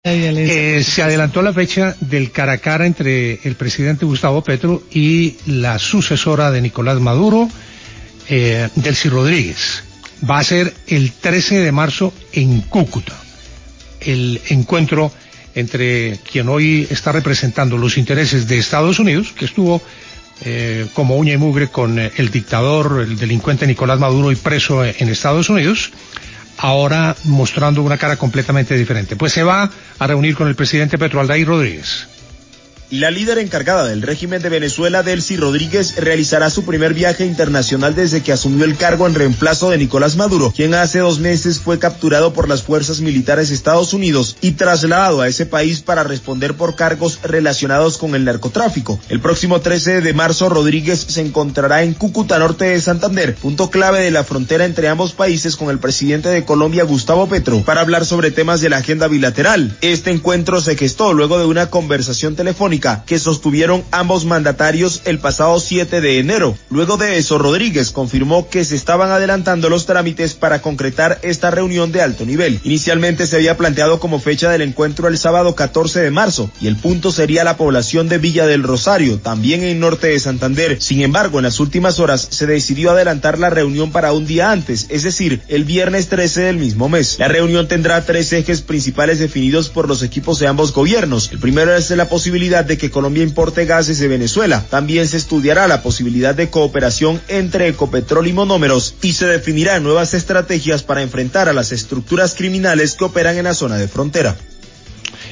Se adelantó la fecha del cara a cara entre el presidente Gustavo Petro y la sucesora de Nicolás Maduro, Delcy Rodríguez. Va a ser el 13 de marzo en Cúcuta. El encuentro entre quien hoy está representando los intereses de Estados Unidos, que estuvo como uña y mugre con el dictador, el delincuente Nicolás Maduro y preso en Estados Unidos, ahora mostrando una cara completamente diferente. Pues se va a reunir con el presidente Petro, Aldair Rodríguez. La líder encargada del régimen de Venezuela, Delcy Rodríguez, realizará su primer viaje internacional desde que asumió el cargo en reemplazo de Nicolás Maduro, quien hace 2 meses fue capturado por las fuerzas militares de Estados Unidos y trasladado a ese país para responder por cargos relacionados con el narcotráfico. El próximo 13 de marzo, Rodríguez se encontrará en Cúcuta, norte de Santander, punto clave de la frontera entre ambos países, con el presidente de Colombia, Gustavo Petro, para hablar sobre temas de la agenda bilateral. Este encuentro se gestó luego de una conversación telefónica que sostuvieron ambos mandatarios el pasado 7 de enero. Luego de eso, Rodríguez confirmó que se estaban adelantando los trámites para concretar esta reunión de alto nivel. Inicialmente se había planteado como fecha del encuentro el sábado 14 de marzo, y el punto sería la población de Villa del Rosario, también en norte de Santander. Sin embargo, en las últimas horas se decidió adelantar la reunión para un día antes, es decir, el viernes 13 del mismo mes. La reunión tendrá 3 ejes principales definidos por los equipos de ambos gobiernos. El primero es la posibilidad de que Colombia importe gases de Venezuela. También se estudiará la posibilidad de cooperación entre Ecopetrol y Monómeros, y se definirán nuevas estrategias para enfrentar a las estructuras criminales que operan en la zona de frontera.